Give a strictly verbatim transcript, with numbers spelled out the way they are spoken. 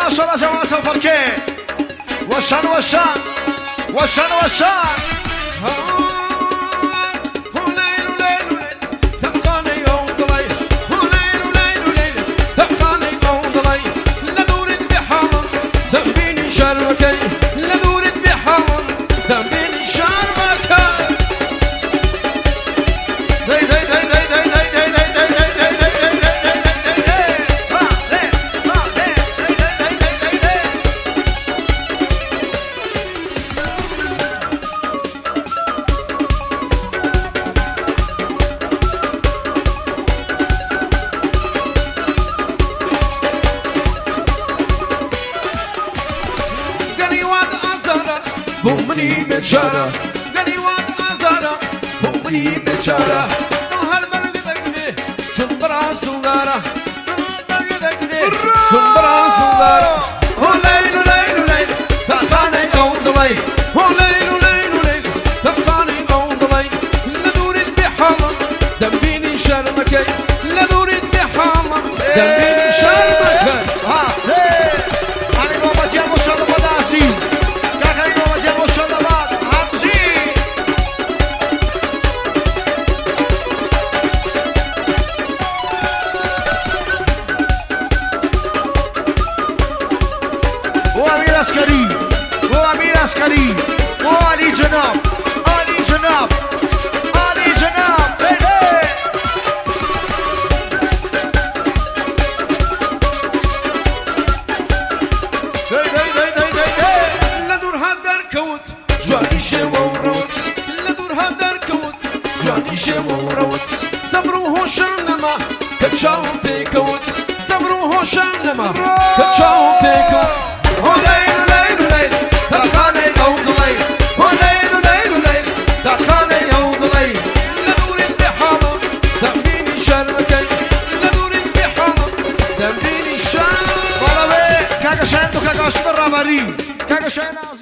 ما شاء الله جماعة الفركي وشان وشان وشان وشان شرمكي لدورت بحرم دمبيني شرمكي دي دي دي دي دي دي دي دي دي بومني بشارة قالي واد أزارة بومني بشارة هالبرق دقني شنبرا سنغارة هالبرق دقني شنبرا سنغارة وليل ليل ليل تقاني قوض ليل وليل ليل ليل تقاني قوض ليل لدورت بحالة دمبيني شرمكي لدورت بحالة دمبيني شرمكي ها هي أنا قومت يا مشاهد بداسيز عسكري وامير عسكري وعلي جناب علي جناب علي جناب هي هي هي هي هي لدور هدر كوت جاني شوا وروت لدور هدر كوت جاني شوا وروت صبروا هوشانما كتشاو بيكوت صبروا هوشانما كتشاو بيكوت وليل ليل ليل ترقاني يوم ليل وليل ليل ليل ترقاني يوم ليل لدورت بحالة دمبيني شرمكي لدورت بحالة دمبيني شرمكي والله كاكا شايندو كاكا اشبر رابري كاكا شايندو